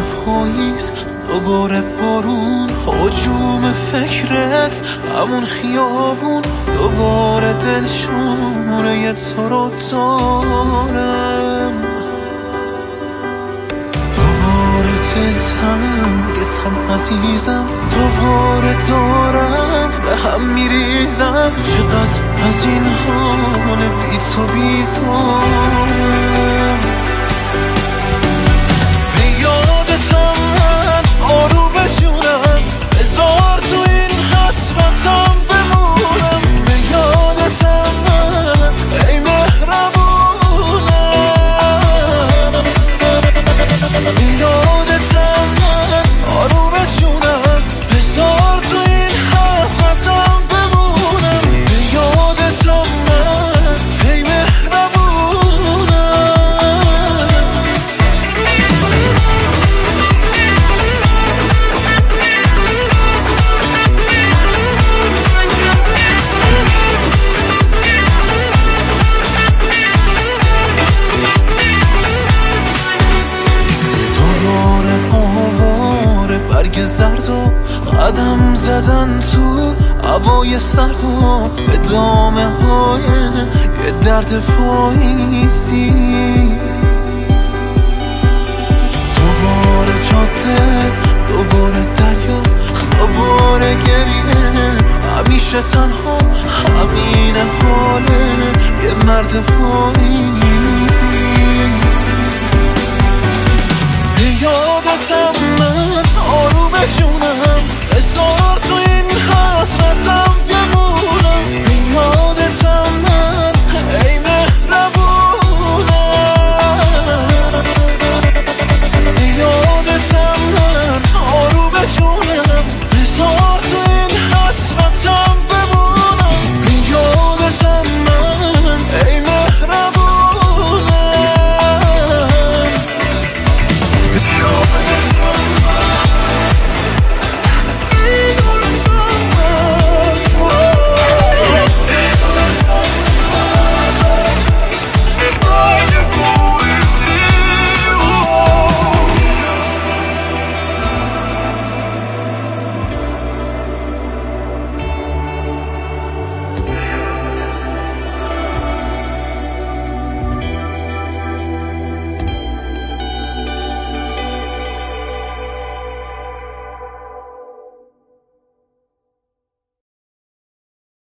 پاییز دوباره بارون، هجوم فکرت همون خیابون، دوباره دلشوره تو رو دارم، دوباره دلتنگتم عزیزم، دوباره دارم به هم میریزم، چقدر از این حال بی تو بیزارم. به یادتم من آروم جونم، بذار تو این حسرتم بمونم، به یادتم من ای مهربونم، به یادتم من آروم جونم، بذار تو این حسرتم بمونم، به یادتم من ای برگ زرد و قدم زدن تو هوای سرد و ادامه های یه درد پاییزی، دوباره جاده، دوباره دریا، دوباره گریه، همیشه تنها، همین حاله یه مرد پاییزی. به یادتم من آروم جونم،